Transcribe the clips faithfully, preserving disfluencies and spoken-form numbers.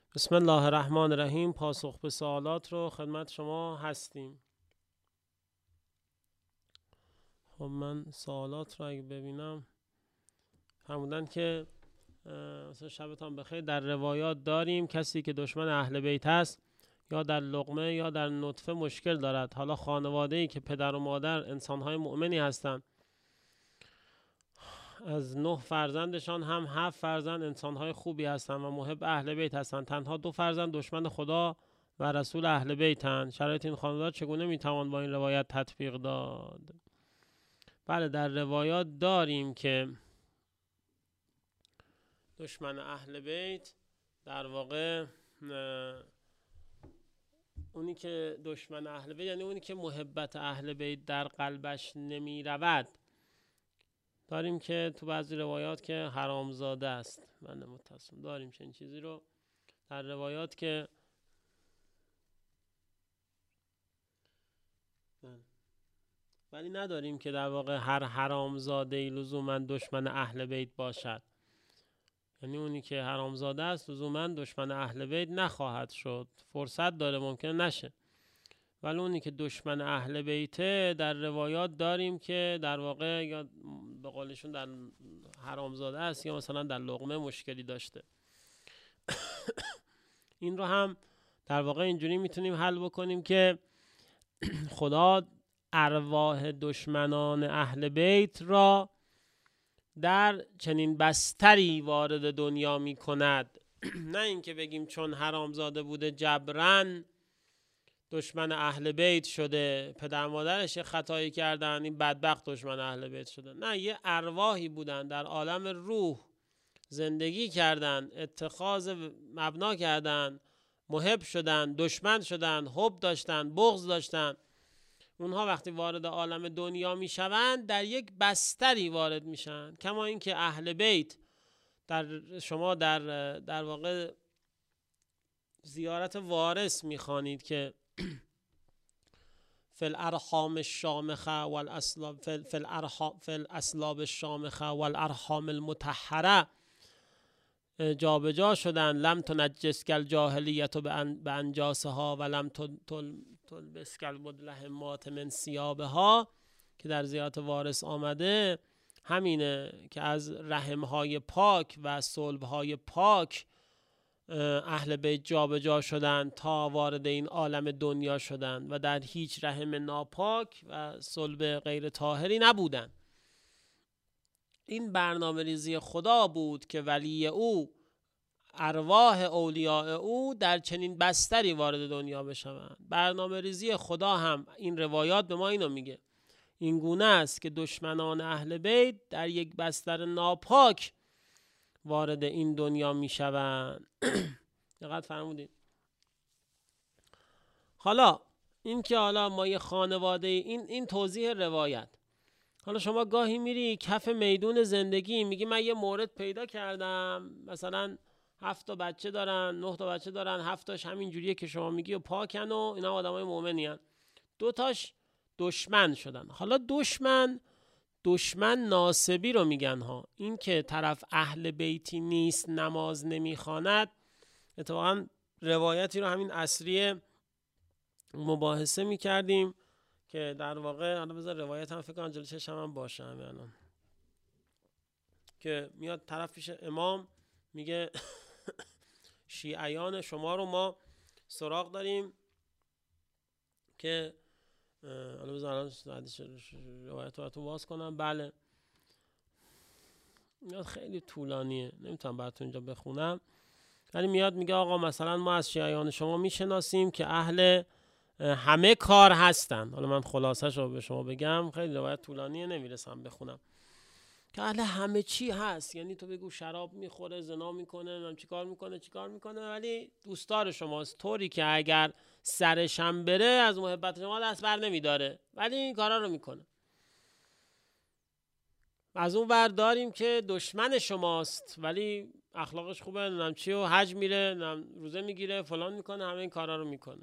بسم الله الرحمن الرحیم. پاسخ به سوالات رو خدمت شما هستیم. خب من سوالات رو اگه ببینم فرمودن که مثلا شبتان بخیر، در روایات داریم کسی که دشمن اهل بیت است یا در لقمه یا در نطفه مشکل دارد. حالا خانواده‌ای که پدر و مادر انسان‌های مؤمنی هستند، از نه فرزندشان هم هفت فرزند انسان‌های خوبی هستند و محب اهل بیت هستند، تنها دو فرزند دشمن خدا و رسول اهل بیتند. شرایط این خانواده چگونه میتوان با این روایت تطبیق داد؟ بله، در روایات داریم که دشمن اهل بیت در واقع اونی که دشمن اهل بیت یعنی اونی که محبت اهل بیت در قلبش نمی رود. داریم که تو بعضی روایات که حرامزاده است. من متصل داریم چنین چیزی رو در روایات که ولی نداریم که در واقع هر حرامزاده‌ای لزوما دشمن اهل بیت باشد. یعنی اونی که حرامزاده است لزوما دشمن اهل بیت نخواهد شد. فرصت داره ممکنه نشه. ولی اونی که دشمن اهل بیته در روایات داریم که در واقع یا به قولشون در حرامزاده است یا مثلا در لقمه مشکلی داشته. این رو هم در واقع اینجوری میتونیم حل بکنیم که خدا ارواح دشمنان اهل بیت را در چنین بستری وارد دنیا می کند. نه اینکه بگیم چون حرامزاده بوده جبران دشمن اهل بیت شده، پدر مادرش خطایی کردن این بدبخت دشمن اهل بیت شده. نه، یه ارواحی بودن در عالم روح زندگی کردن، اتخاذ مبنا کردن، محب شدن، دشمن شدن، حب داشتن، بغض داشتن. اونها وقتی وارد عالم دنیا میشوند در یک بستری وارد میشن. کما اینکه اهل بیت در شما در در واقع زیارت وارث میخوانید که فی الارحام الشامخه والاسلاب فی الارحام فی الاسلاب الشامخه والارحام المطهره جابجا شدن. لم تنجس کل جاهلیت به انجاسها و لم تلبس کل مدلهمات من ثیابها، که در زیارت وارث آمده. همینه که از رحمهای پاک و صلبهای پاک اهل بیت جابجا شدن تا وارد این عالم دنیا شدن و در هیچ رحم ناپاک و صلب غیر طاهری نبودن. این برنامه ریزی خدا بود که ولی او، ارواح اولیاء او در چنین بستری وارد دنیا بشوند. برنامه ریزی خدا هم این روایات به ما اینو میگه. این گونه است که دشمنان اهل بیت در یک بستر ناپاک وارد این دنیا میشوند. دقت فرمودید. حالا این که حالا ما یه خانواده این این توضیح روایت. حالا شما گاهی میری کف میدون زندگی میگی من یه مورد پیدا کردم، مثلا هفت تا بچه دارن، نه تا بچه دارن، هفت تاش همین جوریه که شما میگی و پاکن و اینا آدمای مؤمنی ان، دو تاش دشمن شدن. حالا دشمن دشمن ناسبی رو میگن ها. این که طرف اهل بیتی نیست، نماز نمیخواند، اتفاقا روایتی رو همین عصریه مباحثه میکردیم که در واقع حالا بذار روایت هم فکر کنم جلوی چشم هم باشه همین الان، که میاد طرف پیش امام میگه شیعیان شما رو ما سراغ داریم که حالا بذار الان روایت رو براتون باز کنم. بله میاد خیلی طولانیه، نمیتونم براتون اینجا بخونم، ولی میاد میگه آقا مثلا ما از شیعیان شما میشناسیم که اهل همه کار هستن. حالا من خلاصش رو به شما بگم، خیلی روایت طولانیه نمیرسم بخونم، که اهل همه چی هست. یعنی تو بگو شراب میخوره، زنا میکنه، نم چی کار میکنه چی کار میکنه، ولی دوستدار شماست، طوری که اگر سرشم بره از محبت شما دست بر نمیداره، ولی این کارا رو میکنه. از اون ور داریم که دشمن شماست ولی اخلاقش خوبه، نم چی و حج میره، نم روزه میگیره، فلان میکنه، همه این کارا رو میکنه.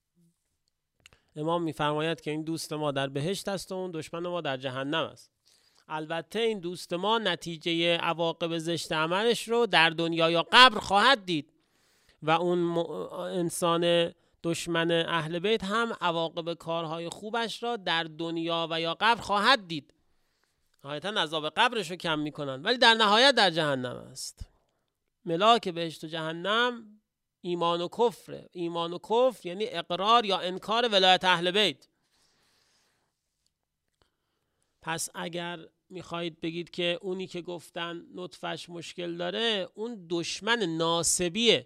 امام میفرماید که این دوست ما در بهشت است و اون دشمن ما در جهنم است. البته این دوست ما نتیجه عواقب زشت عملش رو در دنیا یا قبر خواهد دید، و اون م... انسان دشمن اهل بیت هم عواقب کارهای خوبش را در دنیا و یا قبر خواهد دید. نهایتا عذاب قبرش رو کم میکنن، ولی در نهایت در جهنم است. ملاک بهشت و جهنم ایمان و کفره. ایمان و کفر یعنی اقرار یا انکار ولایت اهل بیت. پس اگر میخواهید بگید که اونی که گفتن نطفش مشکل داره اون دشمن ناسبیه،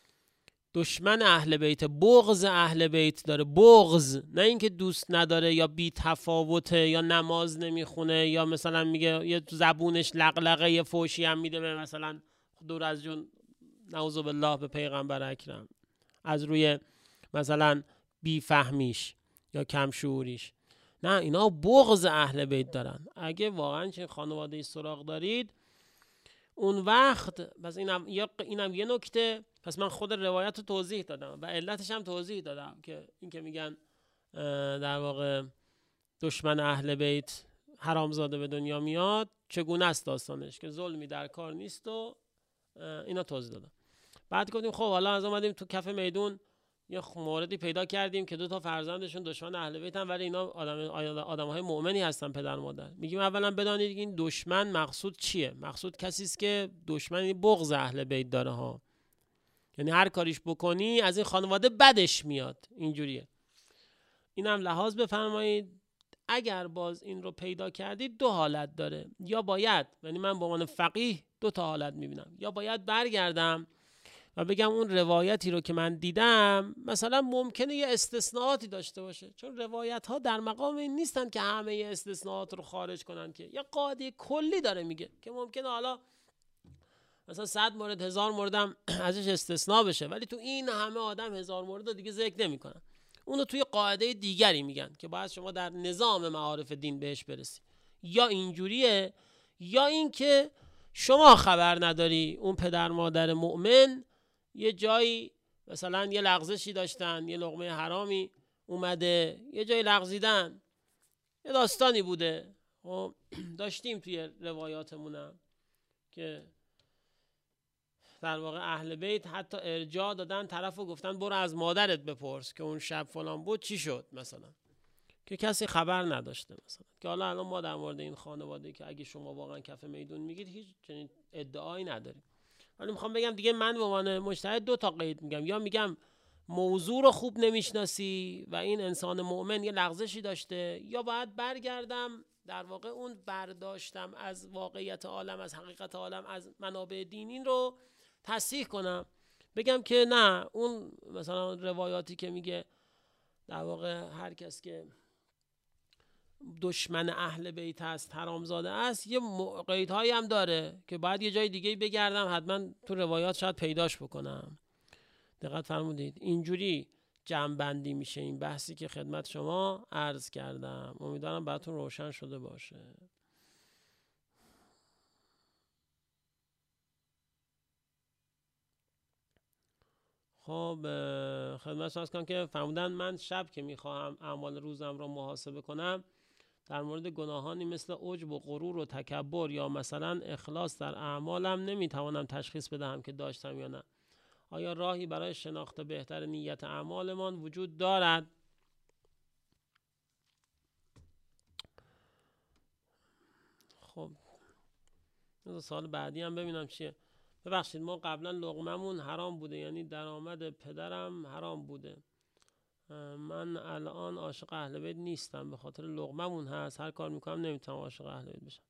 دشمن اهل بیت، بغض اهل بیت داره، بغض، نه اینکه دوست نداره یا بی تفاوته یا نماز نمیخونه یا مثلا میگه یه زبونش لقلقه، یه فوشی هم میده به مثلا دور از جون نعوذ بالله به پیغمبر اکرم از روی مثلا بی فهمیش یا کم شعوریش. نه، اینا بغض اهل بیت دارن. اگه واقعا چه خانواده سراغ دارید اون وقت پس اینم اینم یه نکته. پس من خود روایت رو توضیح دادم و علتش هم توضیح دادم که این که میگن در واقع دشمن اهل بیت حرامزاده به دنیا میاد چگونه است داستانش، که ظلمی در کار نیست و اینا توضیح دادم. بعد گفتیم خب حالا از اومدیم تو کف میدون یه موردی پیدا کردیم که دو تا فرزندشون دشمن اهل بیتن، ولی اینا آدم آدم‌های مؤمنی هستن پدر مادر. میگیم اولا بدانید این دشمن مقصود چیه. مقصود کسی است که دشمنی بغض اهل بیت داره ها، یعنی هر کاریش بکنی از این خانواده بدش میاد، اینجوریه. اینم لحاظ بفرمایید. اگر باز این رو پیدا کردید دو حالت داره، یا باید، یعنی من به عنوان فقیه دو تا حالت میبینم، یا باید برگردم و بگم اون روایتی رو که من دیدم مثلا ممکنه یه استثناءاتی داشته باشه، چون روایت ها در مقام این نیستن که همه استثناءات رو خارج کنن، که یه قاعده کلی داره میگه که ممکنه حالا مثلا صد مورد هزار موردم ازش استثناء بشه، ولی تو این همه آدم هزار مورد رو دیگه ذکر نمیکنن. اونو توی قاعده دیگری میگن که باید شما در نظام معارف دین بهش برسی. یا اینجوریه، یا این که شما خبر نداری اون پدر مادر مؤمن یه جایی مثلا یه لغزشی داشتن، یه لقمه حرامی اومده، یه جایی لغزیدن، یه داستانی بوده. خب داشتیم توی روایاتمونم که در واقع اهل بیت حتی ارجاع دادن طرفو، گفتن برو از مادرت بپرس که اون شب فلان بود چی شد، مثلا که کسی خبر نداشته. مثلا که حالا الان ما در مورد این خانواده که اگه شما واقعا کف میدون میگید هیچ چنین ادعایی نداریم، ولی میخوام بگم دیگه من به عنوان مجتهد دو تا قید میگم. یا میگم موضوع رو خوب نمیشناسی و این انسان مؤمن یه لغزشی داشته، یا باید برگردم در واقع اون برداشتم از واقعیت عالم، از حقیقت عالم، از منابع دینی رو تصحیح کنم، بگم که نه، اون مثلا روایاتی که میگه در واقع هر کس که دشمن اهل بیت است حرامزاده است، یه قیدهایی هم داره که باید یه جای دیگه بگردم، حتما تو روایات شاید پیداش بکنم. دقت فرمودید؟ اینجوری جمع بندی میشه این بحثی که خدمت شما عرض کردم. امیدوارم براتون روشن شده باشه. خب خدمت شما عرض کنم که فرمودن من شب که میخواهم اعمال روزم را محاسبه کنم در مورد گناهانی مثل عجب و غرور و تکبر یا مثلا اخلاص در اعمالم نمیتوانم تشخیص بدهم که داشتم یا نه. آیا راهی برای شناخت بهتر نیت اعمالمان وجود دارد؟ خب سوال بعدی هم ببینم چیه. ببخشید ما قبلا لقممون حرام بوده، یعنی درآمد پدرم حرام بوده. من الان عاشق اهل بیت نیستم، به خاطر لقممون هست، هر کار میکنم نمیتونم عاشق اهل بیت بشم.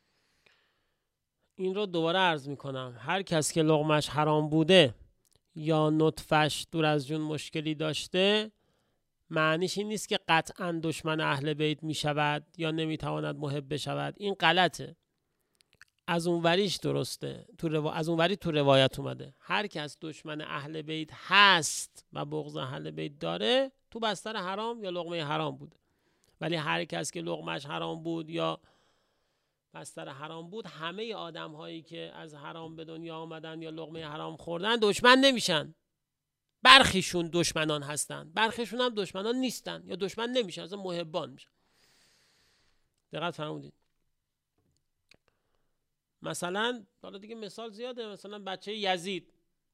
این رو دوباره عرض میکنم، هر کس که لقمش حرام بوده یا نطفش دور از جون مشکلی داشته، معنیش این نیست که قطعا دشمن اهل بیت میشود یا نمیتواند محب بشود. این غلطه. از اونوریش درسته، تو رو... از اونوری تو روایت اومده هر کس دشمن اهل بیت هست و بغض اهل بیت داره تو بستر حرام یا لقمه حرام بود. ولی هر کس که لقمش حرام بود یا بستر حرام بود، همه آدم هایی که از حرام به دنیا آمدن یا لقمه حرام خوردن دشمن نمیشن. برخیشون دشمنان هستن، برخیشون هم دشمنان نیستن یا دشمن نمیشن، اصلا محبان میشن. دقت فرمودید؟ مثلا حالا دیگه مثال زیاده، مثلا بچه یزید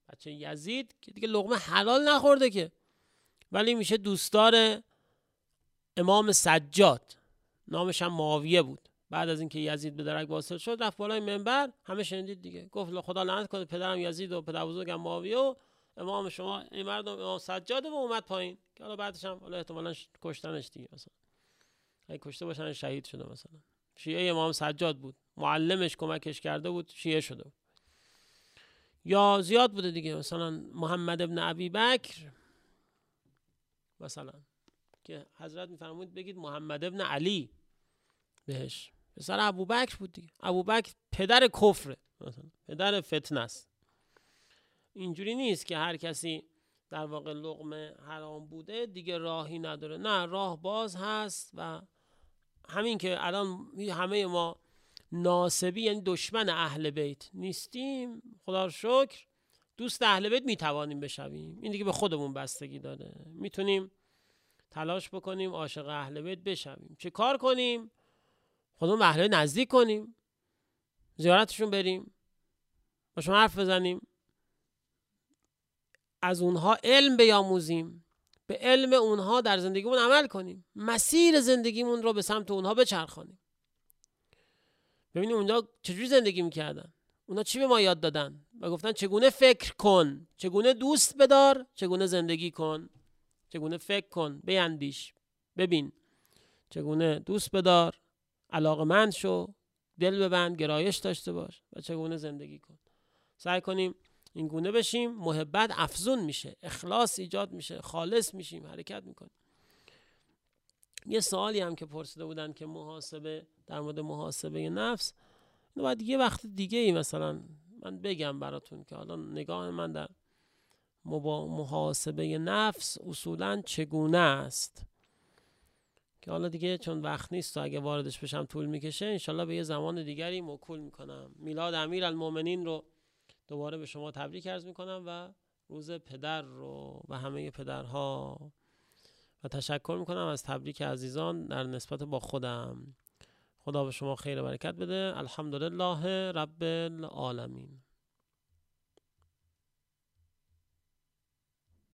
بچه یزید که دیگه لقمه حلال نخورده که، ولی میشه دوستدار امام سجاد، نامش هم معاویه بود. بعد از اینکه یزید به درک واصل شد رفت بالای منبر، همه شنیدید دیگه، گفت خدا لعنت کنه پدرم یزید و پدر بزرگم معاویه و امام شما این مردم امام سجاد، و اومد پایین که حالا بعدش هم حالا احتمالاً کشتنش دیگه، مثلا اگه کشته باشن شهید شده. مثلا شیعه امام سجاد بود، معلمش کمکش کرده بود، شیعه شده بود. یا زیاد بوده دیگه، مثلا محمد ابن ابی بکر مثلا که حضرت میفرمود بگید محمد ابن علی بهش، پسر ابوبکر بود دیگه. ابوبکر پدر کفره، مثلا پدر فتنه است. اینجوری نیست که هر کسی در واقع لقمه حرام بوده دیگه راهی نداره، نه، راه باز هست. و همین که الان همه ما ناسبی یعنی دشمن اهل بیت نیستیم، خدا رو شکر، دوست اهل بیت میتوانیم بشویم. این دیگه به خودمون بستگی داره، میتونیم تلاش بکنیم عاشق اهل بیت بشویم. چه کار کنیم؟ خودمون به اهل بیت نزدیک کنیم، زیارتشون بریم، باشون حرف بزنیم، از اونها علم بیاموزیم، به علم اونها در زندگیمون عمل کنیم، مسیر زندگیمون رو به سمت اونها بچرخانیم. ببینیم اونجا چجوری زندگی میکردن، اونا چی به ما یاد دادن و گفتن چگونه فکر کن، چگونه دوست بدار، چگونه زندگی کن، چگونه فکر کن، بیندیش، ببین، چگونه دوست بدار، علاقمند شو، دل ببند، گرایش داشته باش و چگونه زندگی کن. سعی کنیم این گونه بشیم، محبت افزون میشه، اخلاص ایجاد میشه، خالص میشیم، حرکت میکنیم. یه سوالی هم که پرسیده بودن که محاسبه، در مورد محاسبه نفس، اینو باید یه وقت دیگه ای مثلا من بگم براتون که حالا نگاه من در محاسبه نفس اصولا چگونه است، که حالا دیگه چون وقت نیست و اگه واردش بشم طول میکشه، انشالله به یه زمان دیگری موکول میکنم. میلاد امیرالمومنین رو دوباره به شما تبریک عرض میکنم و روز پدر رو و همه پدرها، و تشکر میکنم از تبریک عزیزان در نسبت با خودم. خدا به شما خیر و برکت بده. الحمدلله رب العالمین.